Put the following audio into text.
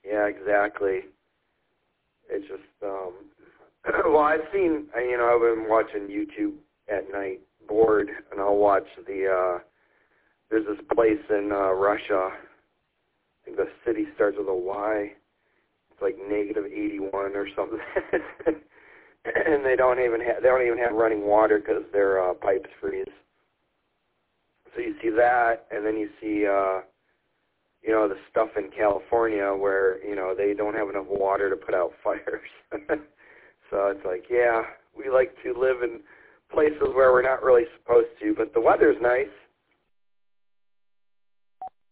Yeah, exactly. It's just, well, I've seen, I've been watching YouTube at night, bored, and I'll watch there's this place in Russia. I think the city starts with a Y. It's like -81 or something. And they don't even have running water because their pipes freeze. So you see that, and then you see the stuff in California where they don't have enough water to put out fires. So it's like, yeah, we like to live in places where we're not really supposed to, but the weather's nice.